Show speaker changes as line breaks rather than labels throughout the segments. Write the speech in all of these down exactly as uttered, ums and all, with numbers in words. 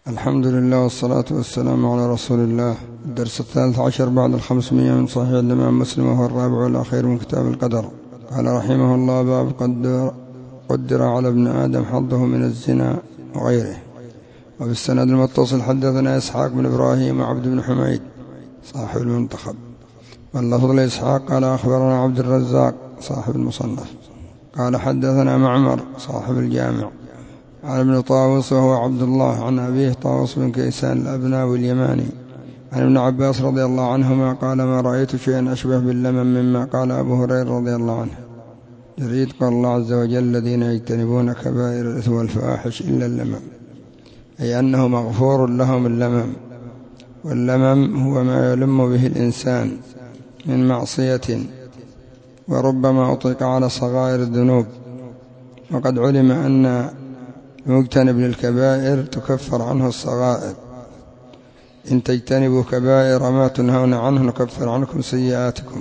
الحمد لله والصلاة والسلام على رسول الله. الدرس الثالث عشر بعد الخمسمائة من صحيح الإمام مسلم، وهو الرابع والأخير من كتاب القدر. قال رحمه الله: باب قدر, قدر على ابن آدم حظه من الزنا وغيره. وبالسند المتصل حدثنا إسحاق بن إبراهيم وعبد بن حميد صاحب المنتخب، واللفظ لإسحاق قال أخبرنا عبد الرزاق صاحب المصنف قال حدثنا معمر صاحب الجامع عن ابن طاووس وهو عبد الله عن أبيه طاووس بن كيسان الأبناوي اليماني عن ابن عباس رضي الله عنهما قال: ما رأيت شيئا أشبه باللمم مما قال أبو هريرة رضي الله عنه. يريد قال الله عز وجل: الذين يجتنبون كبائر الإثم والفواحش إلا اللمم، أي أنه مغفور لهم اللمم. واللمم هو ما يلم به الإنسان من معصية، وربما أطلق على صغائر الذنوب. وقد علم أن المجتنب للكبائر تكفر عنه الصغائر. إن تجتنبوا كبائر ما تنهون عنه نكفر عنكم سيئاتكم.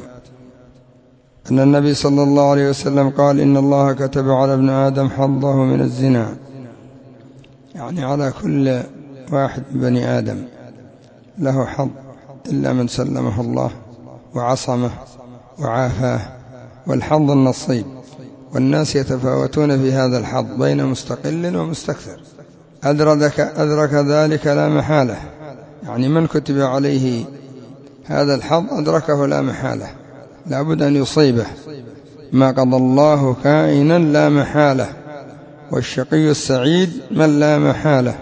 أن النبي صلى الله عليه وسلم قال: إن الله كتب على ابن آدم حظه من الزنا، يعني على كل واحد من بني آدم له حظ إلا من سلمه الله وعصمه وعافاه. والحظ النصيب، والناس يتفاوتون في هذا الحظ بين مستقل ومستكثر. أدرك, أدرك ذلك لا محالة، يعني من كتب عليه هذا الحظ أدركه لا محالة، لابد أن يصيبه. ما قضى الله كائنا لا محالة، والشقي السعيد من لا محالة.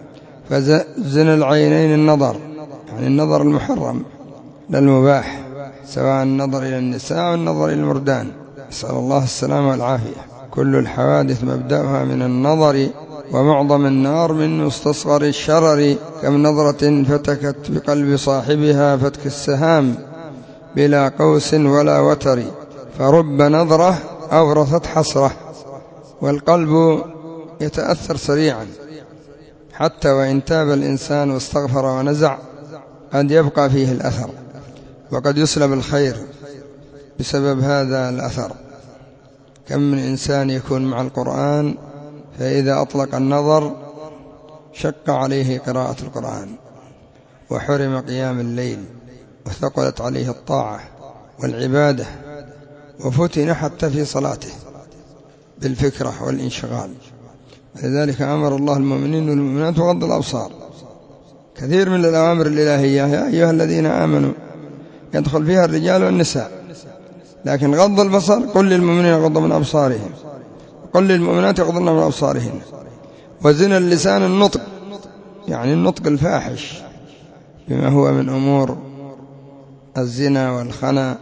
فزن العينين النظر، يعني النظر المحرم للمباح، سواء النظر إلى النساء أو النظر إلى المردان، نسأل الله السلامة والعافية. كل الحوادث مبدأها من النظر، ومعظم النار من مستصغر الشرر. كم نظرة فتكت بقلب صاحبها فتك السهام، بلا قوس ولا وتر. فرب نظرة أورثت حسرة. والقلب يتأثر سريعا، حتى وإن تاب الإنسان واستغفر ونزع قد يبقى فيه الأثر، وقد يسلب الخير بسبب هذا الأثر. كم من إنسان يكون مع القرآن فإذا أطلق النظر شق عليه قراءة القرآن، وحرم قيام الليل، وثقلت عليه الطاعة والعبادة، وفتن حتى في صلاته بالفكرة والانشغال. لذلك أمر الله المؤمنين والمؤمنات بغض الأبصار. كثير من الأوامر الإلهية يا أيها الذين آمنوا يدخل فيها الرجال والنساء، لكن غض البصر قل للمؤمنين يغضوا من أبصارهم، قل للمؤمنات يغضن من أبصارهن. وزنا اللسان النطق، يعني النطق الفاحش بما هو من أمور الزنا والخنا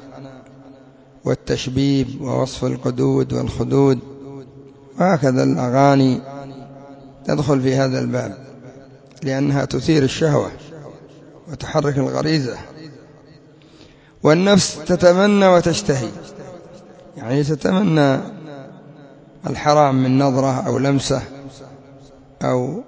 والتشبيب ووصف القدود والخدود، وهكذا الأغاني تدخل في هذا الباب، لأنها تثير الشهوة وتحرك الغريزة. والنفس تتمنى وتشتهي، يعني تتمنى الحرام من نظرة أو لمسة أو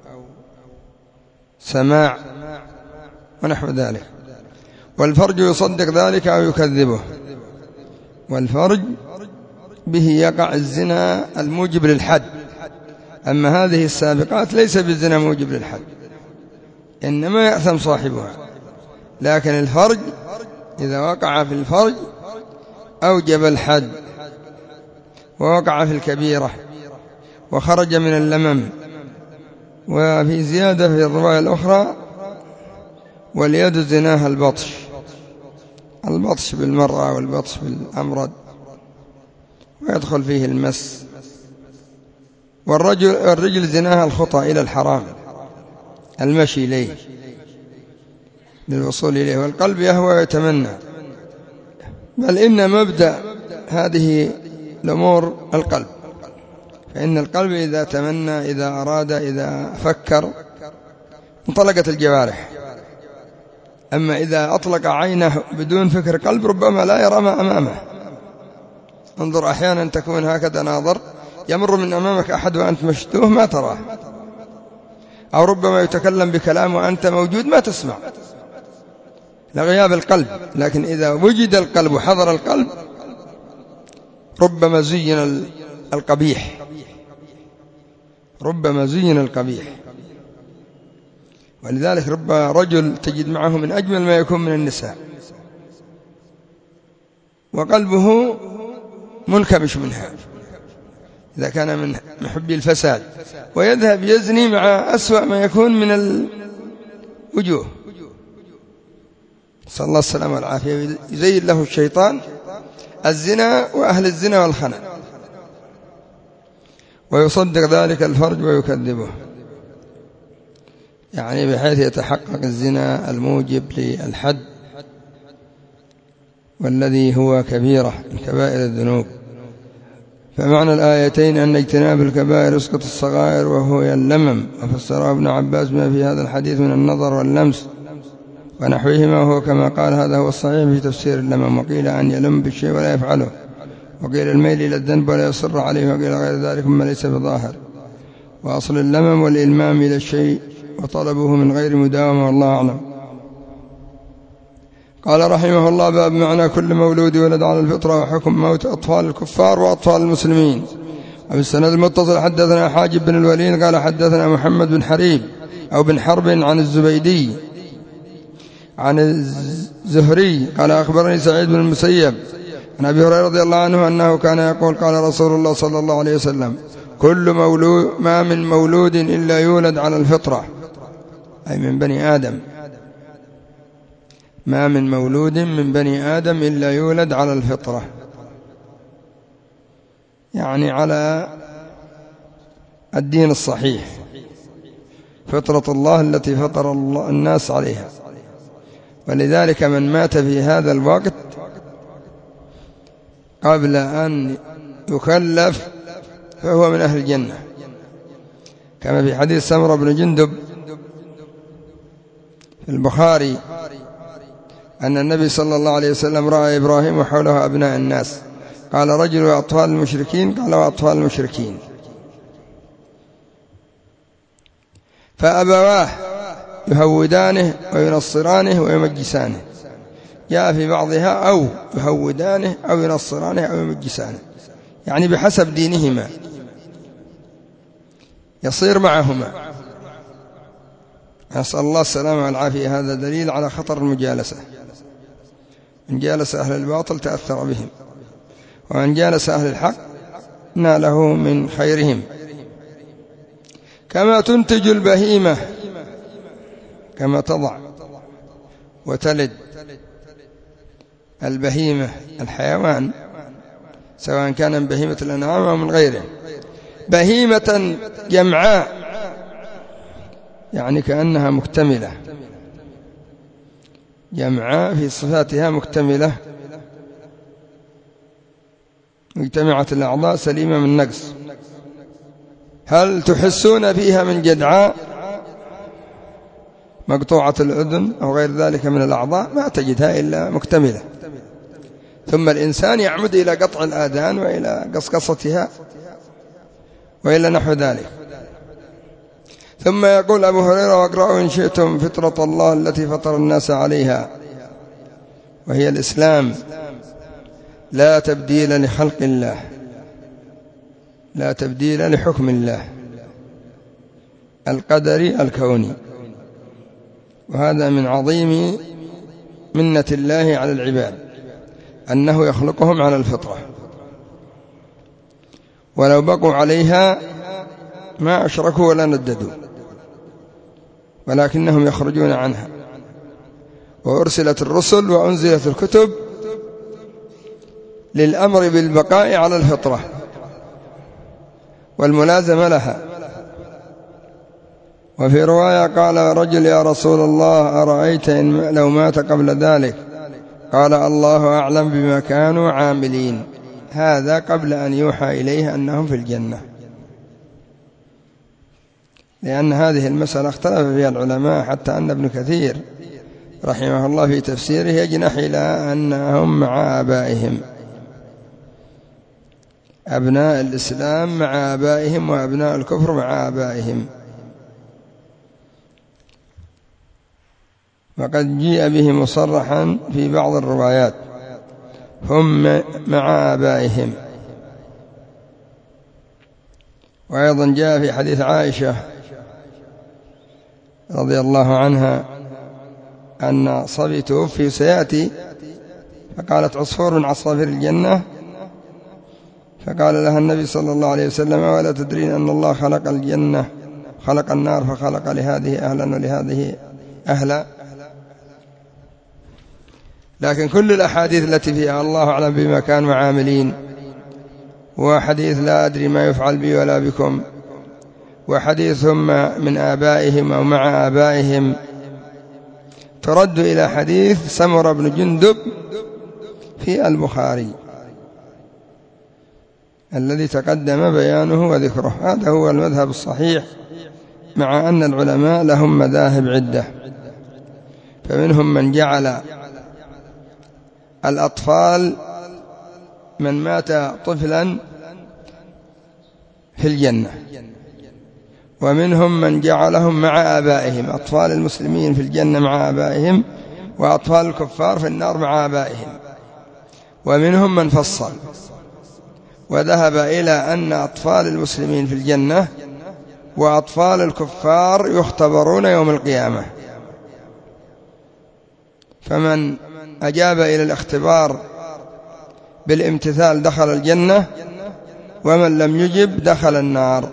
سماع ونحو ذلك. والفرج يصدق ذلك أو يكذبه. والفرج به يقع الزنا الموجب للحد، أما هذه السابقات ليس بالزنا موجب للحد، إنما يأثم صاحبها. لكن الفرج إذا وقع في الفرج أوجب الحد، ووقع في الكبيرة وخرج من اللمم. وفي زيادة في الرواية الأخرى: واليد زناها البطش، البطش بالمرأة والبطش بالأمرد، ويدخل فيه المس. والرجل الرجل زناها الخطى إلى الحرام، المشي إليه للوصول إليه. والقلب يهوى ويتمنى، بل إن مبدأ هذه الأمور القلب. فإن القلب إذا تمنى، إذا أراد، إذا فكر انطلقت الجوارح. أما إذا أطلق عينه بدون فكر قلب ربما لا يرى ما أمامه. انظر، أحيانا تكون هكذا ناظر، يمر من أمامك أحد وأنت مشتوه ما تراه، أو ربما يتكلم بكلام وأنت موجود ما تسمع لغياب القلب. لكن إذا وجد القلب وحضر القلب ربما زين القبيح، ربما زين القبيح. ولذلك رب رجل تجد معه من أجمل ما يكون من النساء وقلبه منكمش منها إذا كان من محبي الفساد، ويذهب يزني مع أسوأ ما يكون من الوجوه، صلى الله السلامة والعافية. يزين له الشيطان الزنا وأهل الزنا والخنا، ويصدق ذلك الفرج ويكذبه، يعني بحيث يتحقق الزنا الموجب للحد والذي هو كبيرة من كبائر الذنوب. فمعنى الآيتين أن اجتناب الكبائر يسقط الصغائر وهو اللمم، وفسره ابن عباس بما في هذا الحديث من النظر واللمس ونحوهما، وهو كما قال هذا هو الصحيح في تفسير اللمم. وقيل أن يلم بالشيء ولا يفعله، وقيل الميل إلى الذنب ولا يصر عليه، وقيل غير ذلك مما ليس بظاهر. وأصل اللمم والإلمام إلى الشيء وطلبه من غير مداومة، والله أعلم. قال رحمه الله: باب معنى كل مولود ولد على الفطرة وحكم موت أطفال الكفار وأطفال المسلمين. وفي السند المتصل حدثنا حاجب بن الوليد قال حدثنا محمد بن حريب أو بن حرب عن الزبيدي عن الزهري قال أخبرني سعيد بن المسيب عن أبي هريرة رضي الله عنه أنه كان يقول قال رسول الله صلى الله عليه وسلم: كل مولود ما من مولود إلا يولد على الفطرة، أي من بني آدم، ما من مولود من بني آدم إلا يولد على الفطرة، يعني على الدين الصحيح، فطرة الله التي فطر الله الناس عليها. ولذلك من مات في هذا الوقت قبل أن يكلف فهو من أهل الجنة، كما في حديث سمرة بن جندب في البخاري أن النبي صلى الله عليه وسلم رأى إبراهيم وحوله أبناء الناس، قال رجل: وأطفال المشركين؟ قال: وأطفال المشركين. فأبواه يهودانه وينصرانه ويمجسانه، جاء في بعضها أو يهودانه أو ينصرانه أو يمجسانه، يعني بحسب دينهما يصير معهما. نسأل الله السلامة والعافية. هذا دليل على خطر المجالسة، من جالس أهل الباطل تأثر بهم، ومن جالس أهل الحق ناله من خيرهم. كما تنتج البهيمة، كما تضع وتلد البهيمة الحيوان، سواء كان من بهيمة الأنعام أو من غيره، بهيمة جمعاء، يعني كأنها مكتملة، جمعاء في صفاتها مكتملة، مجتمعة الأعضاء سليمة من نقص. هل تحسون فيها من جدعاء مقطوعة الأذن أو غير ذلك من الأعضاء؟ ما تجدها إلا مكتملة. ثم الإنسان يعمد إلى قطع الآذان وإلى قصقصتها وإلى نحو ذلك. ثم يقول أبو هريرة: واقرأوا إن شئتم فطرة الله التي فطر الناس عليها، وهي الإسلام، لا تبديل لخلق الله، لا تبديل لحكم الله القدري الكوني. وهذا من عظيم منة الله على العباد، أنه يخلقهم على الفطرة، ولو بقوا عليها ما أشركوا ولا نددوا، ولكنهم يخرجون عنها. وأرسلت الرسل وأنزلت الكتب للأمر بالبقاء على الفطرة والملازمة لها. وفي رواية قال رجل: يا رسول الله أرأيت إن لو مات قبل ذلك؟ قال: الله أعلم بما كانوا عاملين. هذا قبل أن يوحى إليه أنهم في الجنة، لأن هذه المسألة اختلف فيها العلماء، حتى أن ابن كثير رحمه الله في تفسيره يجنح إلى أنهم مع آبائهم، أبناء الإسلام مع آبائهم وأبناء الكفر مع آبائهم. وقد جيء به مصرحا في بعض الروايات: هم مع آبائهم. وأيضا جاء في حديث عائشة رضي الله عنها أن صبي توفي سيأتي، فقالت عصفور من عصافير الجنة، فقال لها النبي صلى الله عليه وسلم: ولا تدرين أن الله خلق الجنة خلق النار فخلق لهذه أهلا ولهذه أهلا. لكن كل الأحاديث التي فيها الله أعلم بما كانوا عاملين، وحديث لا أدري ما يفعل بي ولا بكم، وحديث هم من آبائهم أو مع آبائهم، ترد إلى حديث سمرة بن جندب في البخاري الذي تقدم بيانه وذكره. هذا هو المذهب الصحيح، مع أن العلماء لهم مذاهب عدة، فمنهم من جعل الأطفال من مات طفلا في الجنة، ومنهم من جعلهم مع آبائهم، أطفال المسلمين في الجنة مع آبائهم، وأطفال الكفار في النار مع آبائهم. ومنهم من فصل وذهب إلى أن أطفال المسلمين في الجنة وأطفال الكفار يختبرون يوم القيامة، فمن أجاب إلى الاختبار بالامتثال دخل الجنة، ومن لم يجب دخل النار.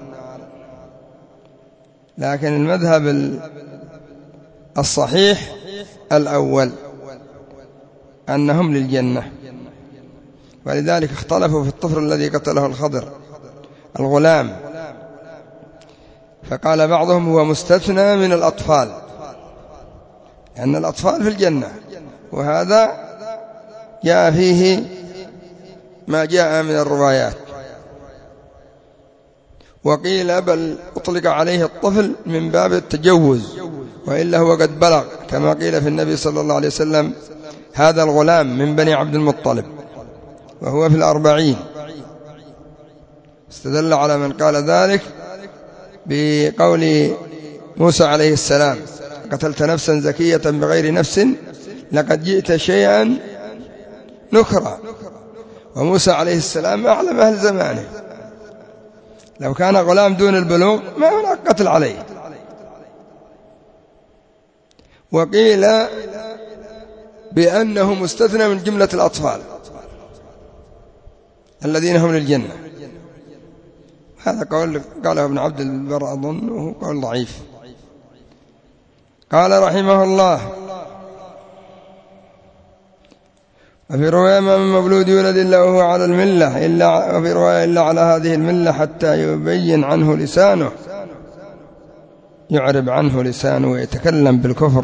لكن المذهب الصحيح الأول أنهم للجنة، ولذلك اختلفوا في الطفل الذي قتله الخضر الغلام، فقال بعضهم هو مستثنى من الأطفال، لأن الأطفال في الجنة، وهذا جاء فيه ما جاء من الروايات. وقيل بل أطلق عليه الطفل من باب التجوز، وإلا هو قد بلغ، كما قيل في النبي صلى الله عليه وسلم: هذا الغلام من بني عبد المطلب، وهو في الأربعين. استدل على من قال ذلك بقول موسى عليه السلام: قتلت نفسا زكية بغير نفس لقد جئت شيئا نكرا. وموسى عليه السلام أعلم أهل زمانه، لو كان غلام دون البلوغ ما هناك قتل عليه. وقيل بأنه مستثنى من جملة الأطفال الذين هم للجنة. هذا قول قاله ابن عبد البر أظن، وهو قول ضعيف. قال رحمه الله: وفي رواية: ما من مولود يولد إلا وهو على الملة، إلا وفي رواية: إلا على هذه الملة حتى يبين عنه لسانه، يعرب عنه لسانه ويتكلم بالكفر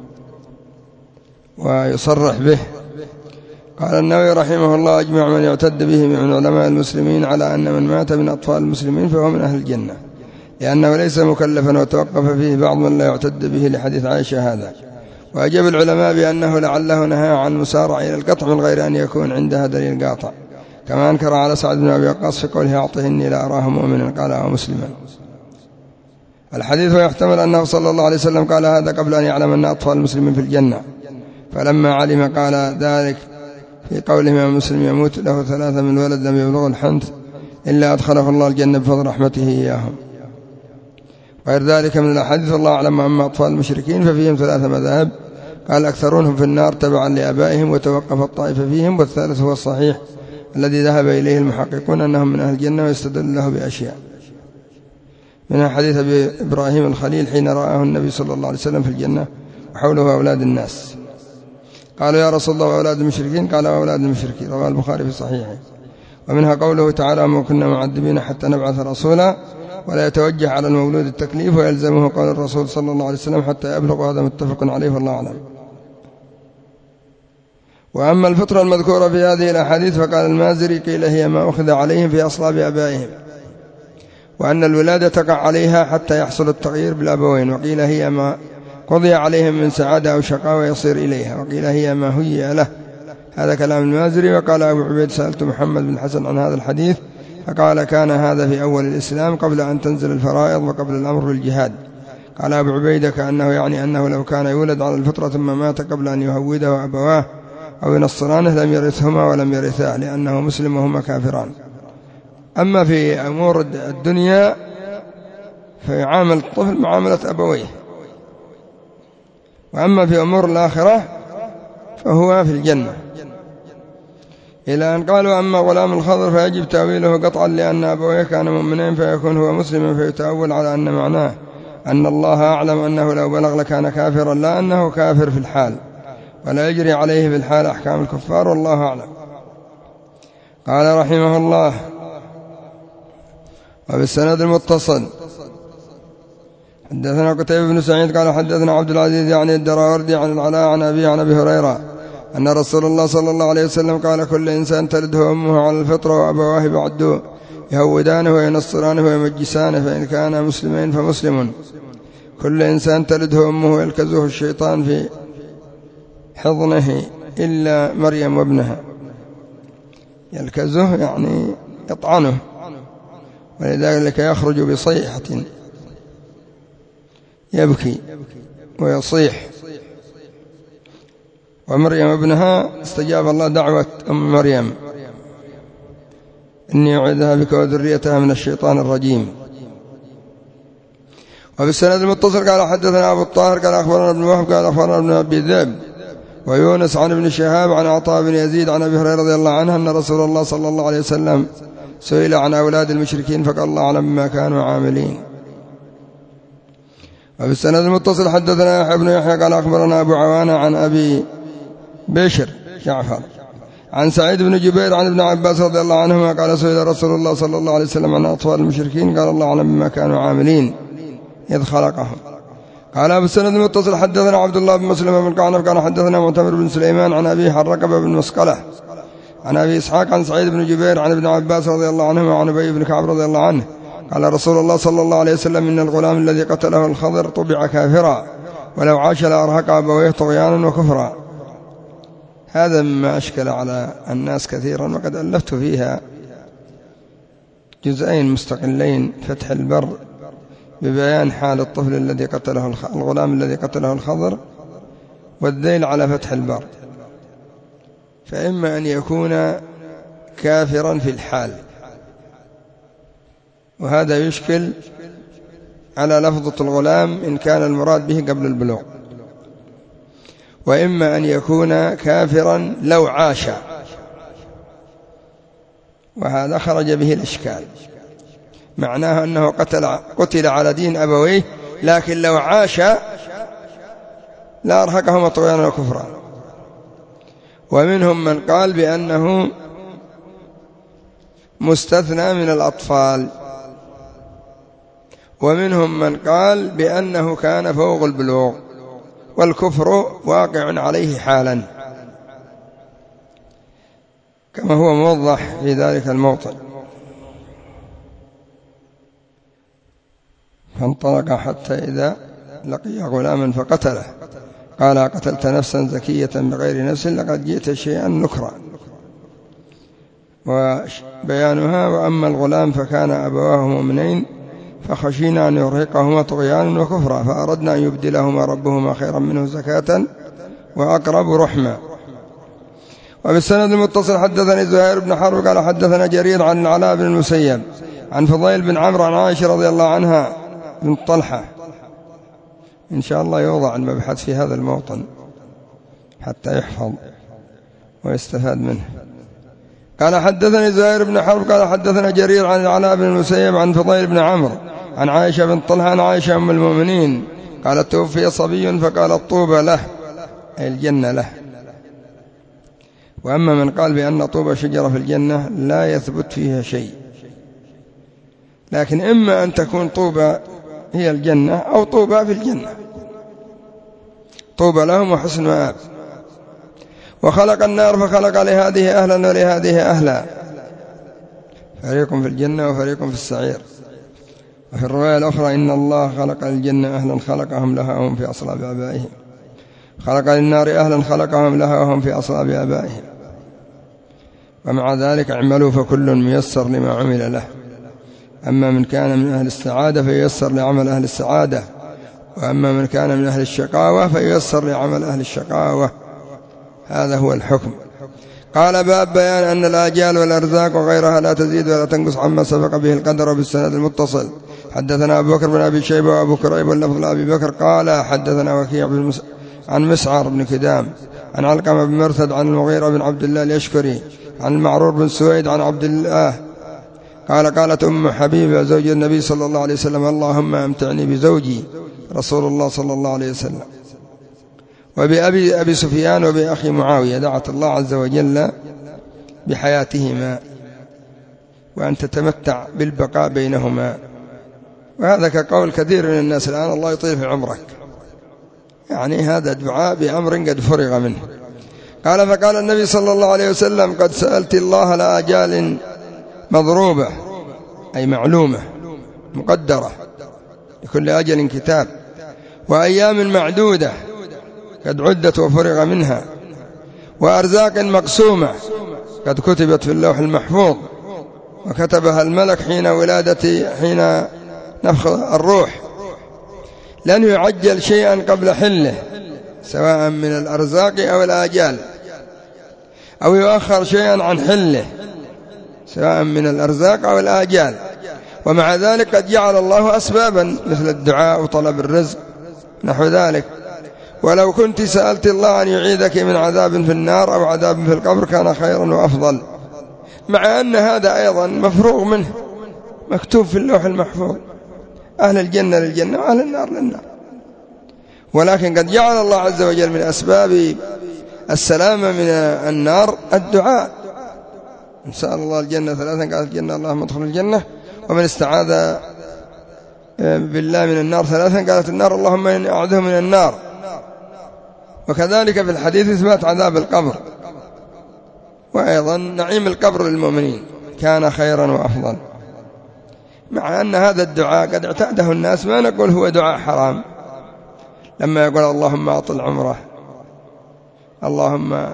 ويصرح به. قال النووي رحمه الله: أجمع من يعتد به من علماء المسلمين على أن من مات من أطفال المسلمين فهو من أهل الجنة، لأنه ليس مكلفا، وتوقف فيه بعض من لا يعتد به لحديث عائشة هذا. وأجاب العلماء بأنه لعله نهى عن مسارع إلى القطع من غير أن يكون عندها دليل قاطع، كما أنكر على سعد بن أبي وقاص في قوله: أعطه إني لا أراه مؤمنا، قال: أو مسلما. الحديث يحتمل أنه صلى الله عليه وسلم قال هذا قبل أن يعلم أن أطفال المسلمين في الجنة، فلما علم قال ذلك في قوله: من مسلم يموت له ثلاثة من ولد لم يبلغ الحنث إلا أدخله الله الجنة بفضل رحمته إياهم. غير ذلك من الأحاديث الله أعلم. أما أطفال المشركين ففيهم ثلاثة مذاهب، قال أكثرونهم في النار تبعا لآبائهم، وتوقف الطائفة فيهم، والثالث هو الصحيح الذي ذهب إليه المحققون أنهم من أهل الجنة، ويستدل له بأشياء منها حديث أبي إبراهيم الخليل حين رآه النبي صلى الله عليه وسلم في الجنة وحوله أولاد الناس، قالوا: يا رسول الله وأولاد المشركين؟ قال: أولاد المشركين. رواه البخاري في صحيحه. ومنها قوله تعالى: وما كنا معذبين حتى نبعث رسولا، ولا يتوجه على المولود التكليف، ويلزمه قول الرسول صلى الله عليه وسلم حتى يبلغ، هذا متفق عليه والله أعلم. وأما الفطرة المذكورة في هذه الأحاديث فقال المازري: قيل هي ما أخذ عليهم في أصلاب آبائهم، وأن الولادة تقع عليها حتى يحصل التغيير بالأبوين، وقيل هي ما قضي عليهم من سعادة أو شقاوة يصير إليها، وقيل هي ما هي له. هذا كلام المازري. وقال أبو عبيد: سألت محمد بن الحسن عن هذا الحديث فقال: كان هذا في أول الإسلام قبل أن تنزل الفرائض وقبل الأمر بالجهاد. قال أبو عبيدة: كأنه يعني أنه لو كان يولد على الفطرة ثم مات قبل أن يهوده أبواه أو ينصرانه لم يرثهما ولم يرثاه، لأنه مسلم وهما كافران. أما في أمور الدنيا فيعامل الطفل معاملة أبويه، وأما في أمور الآخرة فهو في الجنة. إلى أن قالوا أما غلام الخضر فيجب تأويله قطعا لأن أبويه كانوا مؤمنين فيكون هو مسلما، فيتأول على أن معناه أن الله أعلم أنه لو بلغ لكان كافرا، لا أنه كافر في الحال ولا يجري عليه في الحال أحكام الكفار، والله أعلم. قال رحمه الله: وبالسند المتصل حدثنا قتيبة بن سعيد قال حدثنا عبد العزيز يعني الدراوردي عن العلاء عن أبي عن أبي هريرة أن رسول الله صلى الله عليه وسلم قال: كل إنسان تلده أمه على الفطرة وأبواه بعد يهودانه وينصرانه ويمجسانه، فإن كان مسلمين فمسلم. كل إنسان تلده أمه يلكزه الشيطان في حضنه إلا مريم وابنها. يلكزه يعني يطعنه، ولذلك يخرج بصيحة يبكي ويصيح. ومريم ابنها استجاب الله دعوة أم مريم: إني أعيذها بك وذريتها من الشيطان الرجيم. وبالسند المتصل قال حدثنا أبو الطاهر قال أخبرنا ابن وهب قال أخبرنا ابن أبي ذئب ويونس عن ابن شهاب عن عطاء بن يزيد عن أبي هريرة رضي الله عنه أن رسول الله صلى الله عليه وسلم سئل عن أولاد المشركين فقال: الله أعلم بما كانوا عاملين. وبالسند المتصل حدثنا يحيى بن يحيى قال أخبرنا أبو عوانة عن أبي بشر جعفر عن سعيد بن جبير عن ابن عباس رضي الله عنهما قال: سئل رسول الله صلى الله عليه وسلم عن أطفال المشركين قال: الله أعلم بما كانوا عاملين إذ خلقهم. قال أبو السند المتصل حدثنا عبد الله بن مسلم بن قعنب قال حدثنا معتمر بن سليمان عن أبي حرقبة بن مسقلة عن أبي إسحاق عن سعيد بن جبير عن ابن عباس رضي الله عنهما وعن أبي بن كعب رضي الله عنه قال رسول الله صلى الله عليه وسلم: إن الغلام الذي قتله الخضر طبع كافرا ولو عاش لأرهق أبويه طغيانا وكفرا. هذا مما أشكل على الناس كثيرا، وقد ألفت فيها جزئين مستقلين: فتح البر ببيان حال الطفل الذي قتله الغلام الذي قتله الخضر، والذيل على فتح البر. فإما أن يكون كافرا في الحال، وهذا يشكل على لفظة الغلام إن كان المراد به قبل البلوغ، وإما أن يكون كافرا لو عاش، وهذا خرج به الإشكال. معناه أنه قتل, قتل على دين أبويه، لكن لو عاش لا أرهقهما طغيانا وكفرا. ومنهم من قال بأنه مستثنى من الأطفال، ومنهم من قال بأنه كان فوق البلوغ، والكفر واقع عليه حالا كما هو موضح في ذلك الموطن. فانطلق حتى إذا لقي غلاما فقتله قال: قتلت نفسا زكية بغير نفس لقد جئت شيئا نكرا. وبيانها: وأما الغلام فكان أبواه مؤمنين فخشينا أن يرهقهما طغيانا وكفرا فأردنا أن يبدلهما ربهما خيرا منه زكاة وأقرب رحمة. وبالسند المتصل حدثني زهير بن حرب قال حدثنا جرير عن العلاء بن المسيب عن فضيل بن عمرو عن عائشة رضي الله عنها بن طلحة. إن شاء الله يوضع المبحث في هذا الموطن حتى يحفظ ويستفاد منه. قال حدثني زهير بن حرب قال حدثنا جرير عن العلاء بن المسيب عن فضيل بن عمرو عن عائشة بن طلحة عن عائشة أم المؤمنين قالت: توفي صبي فقالت: طوبى له، أي الجنة له. وأما من قال بأن طوبى شجرة في الجنة لا يثبت فيها شيء، لكن إما أن تكون طوبى هي الجنة أو طوبى في الجنة. طوبى لهم وحسن مآب. وخلق النار فخلق لهذه أهلا ولهذه أهلا، فريق في الجنة وفريق في السعير. وفي الرواية الأخرى: إن الله خلق الجنة أهلا خلقهم لها وهم في أصلاب آبائهم، خلق للنار أهلا خلقهم لها وهم في أصلاب آبائهم. ومع ذلك: اعملوا فكل ميسر لما عمل له. أما من كان من أهل السعادة فييسر لعمل أهل السعادة، وأما من كان من أهل الشقاوة فييسر لعمل أهل الشقاوة. هذا هو الحكم. قال: باب بيان أن الآجال والأرزاق وغيرها لا تزيد ولا تنقص عما سبق به القدر. بالسند المتصل حدثنا أبو بكر بن أبي شيبة وأبو كريب واللفظ لأبي بكر قال حدثنا وكيع بن عن مسعر بن كدام عن علقمة بن مرثد عن المغيرة بن عبد الله اليشكري عن المعرور بن سويد عن عبد الله قال قالت أم حبيبة زوج النبي صلى الله عليه وسلم اللهم أمتعني بزوجي رسول الله صلى الله عليه وسلم. وبأبي أبي سفيان وبأخي معاوية دعت الله عز وجل بحياتهما وأن تتمتع بالبقاء بينهما. وهذا كقول كثير من الناس الآن الله يطيل في عمرك، يعني هذا دعاء بأمر قد فرغ منه. قال فقال النبي صلى الله عليه وسلم قد سألت الله لآجال مضروبة أي معلومة مقدرة لكل أجل كتاب، وأيام معدودة قد عدت وفرغ منها، وأرزاق مقسومة قد كتبت في اللوح المحفوظ وكتبها الملك حين ولادتي حين نفخ الروح، لن يعجل شيئا قبل حله سواء من الأرزاق أو الآجال، أو يؤخر شيئا عن حله سواء من الأرزاق أو الآجال. ومع ذلك قد جعل الله أسبابا مثل الدعاء وطلب الرزق نحو ذلك. ولو كنت سألت الله أن يعيذك من عذاب في النار أو عذاب في القبر كان خيرا وأفضل، مع أن هذا أيضا مفروغ منه مكتوب في اللوح المحفوظ، أهل الجنة للجنة وأهل النار للنار. ولكن قد جعل الله عز وجل من أسباب السلامة من النار الدعاء. إن سأل الله الجنة ثلاثا قالت الجنة اللهم ادخل الجنة، ومن استعاذ بالله من النار ثلاثا قالت النار اللهم إني أعوذ من النار. وكذلك في الحديث إثبات عذاب القبر، وأيضا نعيم القبر للمؤمنين كان خيرا وأفضل. مع أن هذا الدعاء قد اعتاده الناس، ما نقول هو دعاء حرام لما يقول اللهم أطل عمره، اللهم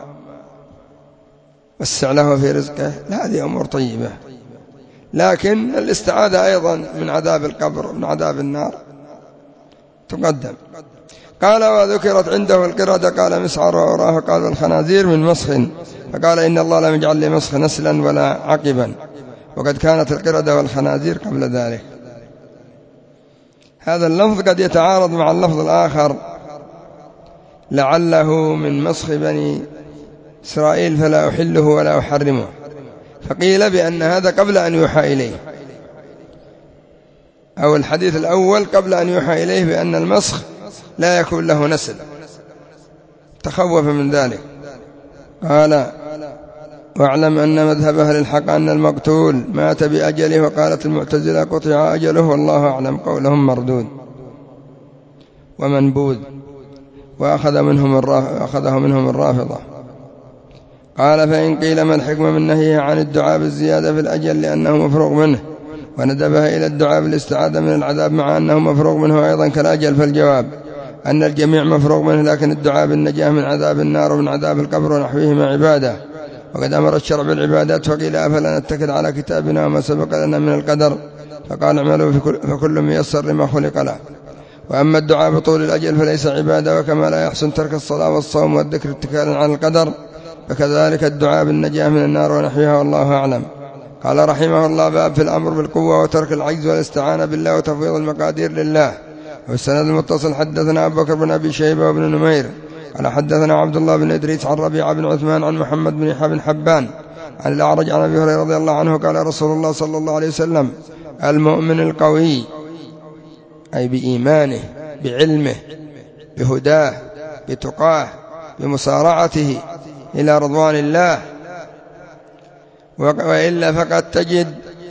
وسع له في رزقه، لا هذه أمور طيبة، لكن الاستعاذة أيضا من عذاب القبر ومن عذاب النار تقدم. قال وذكرت عنده القردة قال مسعر ووراه قال الخنازير من مسخ، فقال إن الله لم يجعل لي مسخ نسلا ولا عقبا، وقد كانت القردة والخنازير قبل ذلك. هذا اللفظ قد يتعارض مع اللفظ الآخر لعله من مسخ بني إسرائيل فلا أحله ولا أحرمه، فقيل بأن هذا قبل أن يوحى إليه، أو الحديث الأول قبل أن يوحى إليه بأن المسخ لا يكون له نسل، تخوف من ذلك. قال واعلم أن مذهب أهل الحق أن المقتول مات بأجله، وقالت المعتزلة قطع أجله والله أعلم قولهم مردود ومنبوذ، وأخذ منهم أخذه منهم الرافضة. قال فإن قيل ما الحكمة من نهيه عن الدعاء بالزيادة في الأجل لأنه مفروغ منه، وندبها إلى الدعاء بالاستعاذة من العذاب مع أنه مفروغ منه أيضا كالأجل، فالجواب أن الجميع مفروغ منه، لكن الدعاء بالنجاة من عذاب النار ومن عذاب القبر ونحوهما عبادة، وقد أمر الشرع بالعبادات. وقيل أفلا نتكل على كتابنا وما سبق لنا من القدر، فقال اعملوا فكل ميسر لما خلق له. وأما الدعاء بطول الأجل فليس عبادة، وكما لا يحسن ترك الصلاة والصوم والذكر اتكالا على القدر، فكذلك الدعاء بالنجاة من النار ونحوها والله أعلم. قال رحمه الله باب في الأمر بالقوة وترك العجز والاستعانة بالله وتفويض المقادير لله. والسند المتصل حدثنا أبو بكر بن أبي شيبة وابن نمير قال حدثنا عبد الله بن إدريس عن ربيعة بن عثمان عن محمد بن يحيى بن حبان عن الأعرج عن أبي هريرة رضي الله عنه قال رسول الله صلى الله عليه وسلم المؤمن القوي أي بإيمانه بعلمه بهداه بتقاه بمسارعته إلى رضوان الله، وإلا فقد تجد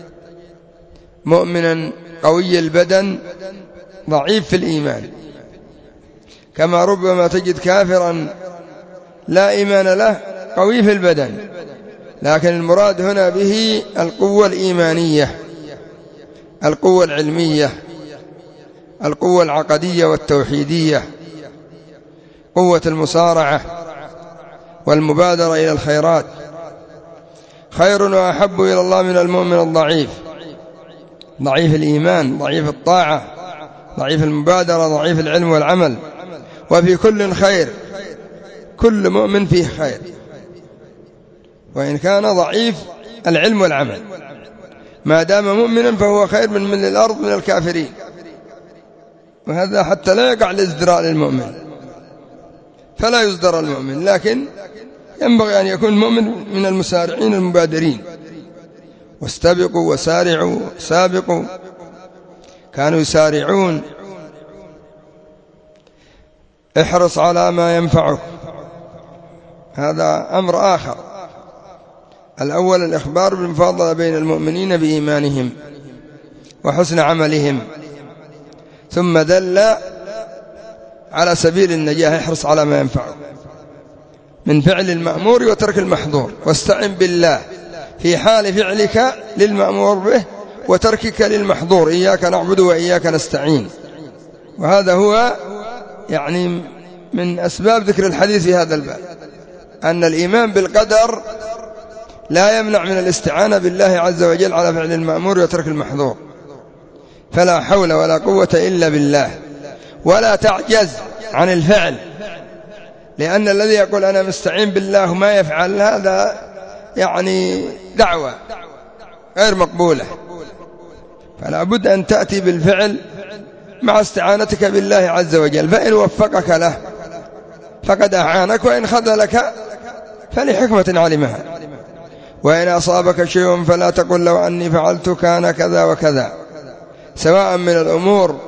مؤمنا قوي البدن ضعيف في الإيمان، كما ربما تجد كافرا لا إيمان له قوي في البدن. لكن المراد هنا به القوة الإيمانية، القوة العلمية، القوة العقدية والتوحيدية، قوة المسارعة والمبادرة إلى الخيرات. خير وأحب إلى الله من المؤمن الضعيف، ضعيف الإيمان، ضعيف الطاعة، ضعيف المبادرة، ضعيف العلم والعمل. وفي كل خير، كل مؤمن فيه خير، وإن كان ضعيف العلم والعمل، ما دام مؤمنا فهو خير من من الأرض من الكافرين. وهذا حتى لا يقع الازدراء للمؤمن، فلا يصدر المؤمن، لكن ينبغي أن يكون المؤمن من المسارعين المبادرين. واستبقوا وسارعوا سابقوا، كانوا يسارعون. احرص على ما ينفعك، هذا أمر آخر. الأول الإخبار بالمفاضلة بين المؤمنين بإيمانهم وحسن عملهم، ثم دل على سبيل النجاة. احرص على ما ينفعك من فعل المأمور وترك المحظور، واستعن بالله في حال فعلك للمأمور به وتركك للمحظور. إياك نعبد وإياك نستعين. وهذا هو يعني من أسباب ذكر الحديث في هذا الباب، أن الإيمان بالقدر لا يمنع من الاستعانة بالله عز وجل على فعل المأمور وترك المحظور. فلا حول ولا قوة إلا بالله، ولا تعجز عن الفعل، لأن الذي يقول أنا مستعين بالله ما يفعل، هذا يعني دعوة غير مقبولة. فلا بد أن تأتي بالفعل مع استعانتك بالله عز وجل، فإن وفقك له فقد أعانك، وإن خذلك فلحكمة علمها. وإن أصابك شيء فلا تقل لو أني فعلت كان كذا وكذا، سواء من الأمور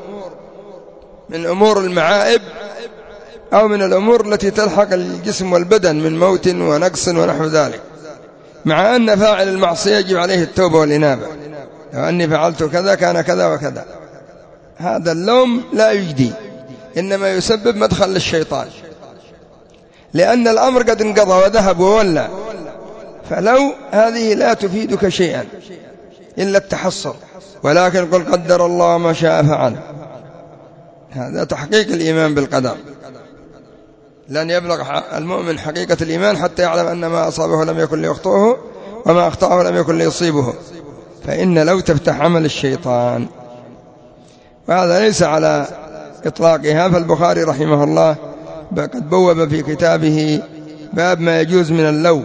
من أمور المعائب أو من الأمور التي تلحق الجسم والبدن من موت ونقص ونحو ذلك، مع أن فاعل المعصية يجب عليه التوبة والإنابة. لو أني فعلت كذا كان كذا وكذا، هذا اللوم لا يجدي، إنما يسبب مدخل للشيطان، لأن الأمر قد انقضى وذهب وولى. فلو هذه لا تفيدك شيئا إلا التحصر، ولكن قل قدر الله ما شاء فعل. هذا تحقيق الإيمان بالقدر. لن يبلغ المؤمن حقيقة الإيمان حتى يعلم أن ما أصابه لم يكن ليخطئه وما أخطأه لم يكن ليصيبه، فإن لو تفتح عمل الشيطان. وهذا ليس على إطلاقها، فالبخاري رحمه الله قد بوب في كتابه باب ما يجوز من اللو،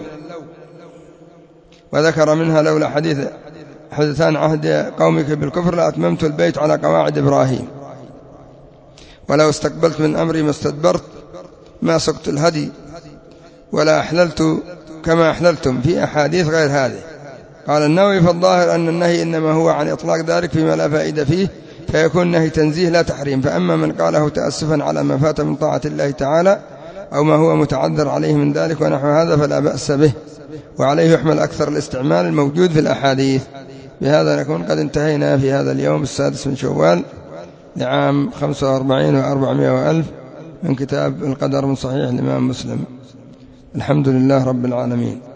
وذكر منها لولا حديث حدثان عهد قومك بالكفر لأتممت البيت على قواعد إبراهيم، ولو استقبلت من أمري ما استدبرت، ما سقت الهدي ولا أحللت كما أحللتم، في أحاديث غير هذه. قال النووي فالظاهر أن النهي إنما هو عن إطلاق ذلك فيما لا فائدة فيه، فيكون نهي تنزيه لا تحريم. فأما من قاله تأسفا على ما فات من طاعة الله تعالى أو ما هو متعذر عليه من ذلك ونحو هذا فلا بأس به، وعليه يحمل أكثر الاستعمال الموجود في الأحاديث. بهذا نكون قد انتهينا في هذا اليوم السادس من شوال لعام خمسة وأربعين وأربعمائة وألف من كتاب القدر من صحيح الإمام مسلم. الحمد لله رب العالمين.